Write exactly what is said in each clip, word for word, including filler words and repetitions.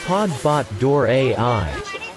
Podbot Door A I.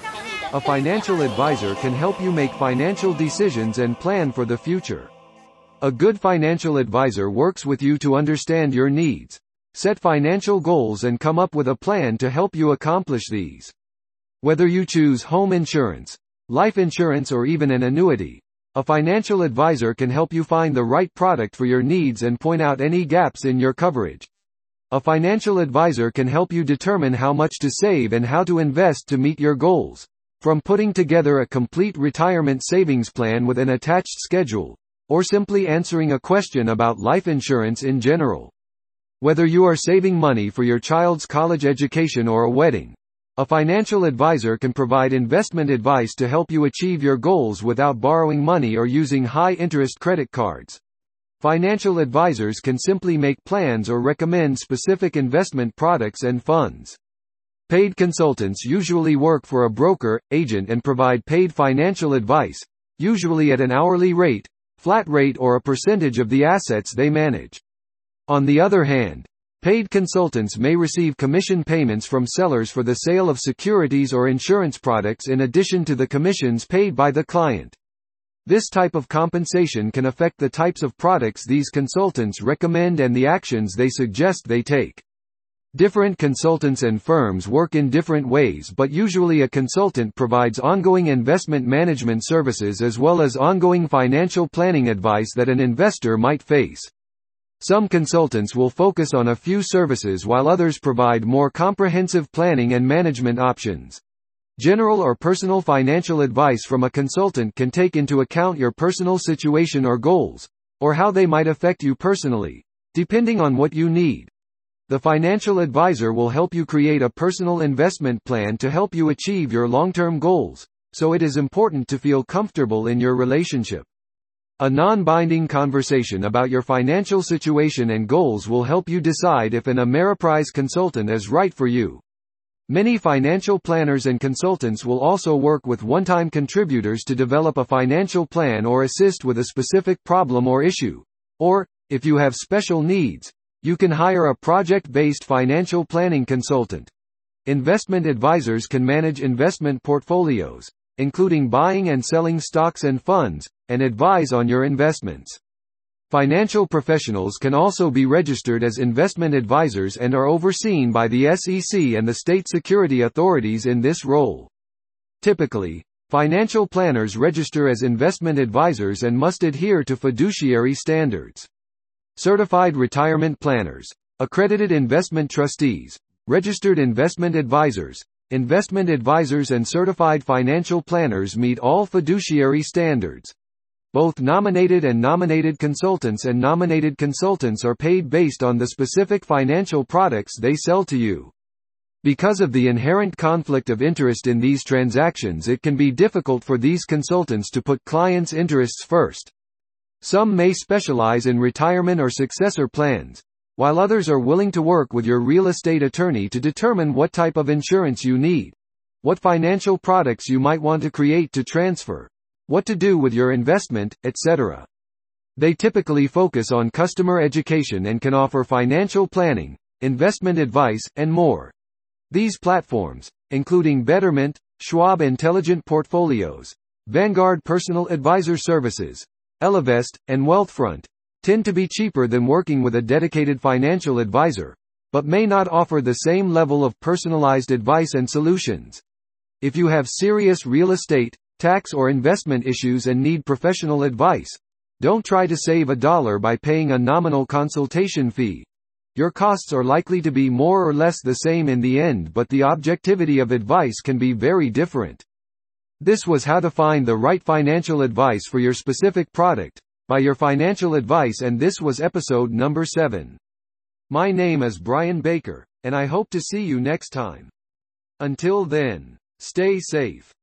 A financial advisor can help you make financial decisions and plan for the future. A good financial advisor works with you to understand your needs, set financial goals and come up with a plan to help you accomplish these. Whether you choose home insurance, life insurance or even an annuity, a financial advisor can help you find the right product for your needs and point out any gaps in your coverage. A financial advisor can help you determine how much to save and how to invest to meet your goals, from putting together a complete retirement savings plan with an attached schedule, or simply answering a question about life insurance in general. Whether you are saving money for your child's college education or a wedding, a financial advisor can provide investment advice to help you achieve your goals without borrowing money or using high-interest credit cards. Financial advisors can simply make plans or recommend specific investment products and funds. Paid consultants usually work for a broker, agent and provide paid financial advice, usually at an hourly rate, flat rate or a percentage of the assets they manage. On the other hand, paid consultants may receive commission payments from sellers for the sale of securities or insurance products in addition to the commissions paid by the client. This type of compensation can affect the types of products these consultants recommend and the actions they suggest they take. Different consultants and firms work in different ways, but usually a consultant provides ongoing investment management services as well as ongoing financial planning advice that an investor might face. Some consultants will focus on a few services while others provide more comprehensive planning and management options. General or personal financial advice from a consultant can take into account your personal situation or goals, or how they might affect you personally, depending on what you need. The financial advisor will help you create a personal investment plan to help you achieve your long-term goals, so it is important to feel comfortable in your relationship. A non-binding conversation about your financial situation and goals will help you decide if an Ameriprise consultant is right for you. Many financial planners and consultants will also work with one-time contributors to develop a financial plan or assist with a specific problem or issue. Or, if you have special needs, you can hire a project-based financial planning consultant. Investment advisors can manage investment portfolios, including buying and selling stocks and funds, and advise on your investments. Financial professionals can also be registered as investment advisors and are overseen by the S E C and the state security authorities in this role. Typically, financial planners register as investment advisors and must adhere to fiduciary standards. Certified retirement planners, accredited investment trustees, registered investment advisors, investment advisors and certified financial planners meet all fiduciary standards. Both nominated and nominated consultants and nominated consultants are paid based on the specific financial products they sell to you. Because of the inherent conflict of interest in these transactions, it can be difficult for these consultants to put clients' interests first. Some may specialize in retirement or successor plans, while others are willing to work with your real estate attorney to determine what type of insurance you need, what financial products you might want to create to transfer, what to do with your investment, et cetera. They typically focus on customer education and can offer financial planning, investment advice, and more. These platforms, including Betterment, Schwab Intelligent Portfolios, Vanguard Personal Advisor Services, Ellevest, and Wealthfront, tend to be cheaper than working with a dedicated financial advisor, but may not offer the same level of personalized advice and solutions. If you have serious real estate, tax or investment issues and need professional advice, don't try to save a dollar by paying a nominal consultation fee. Your costs are likely to be more or less the same in the end, but the objectivity of advice can be very different. This was How to Find the Right Financial Advice for Your Specific Product, by Your Financial Advice, and this was episode number seven. My name is Brian Baker, and I hope to see you next time. Until then, stay safe.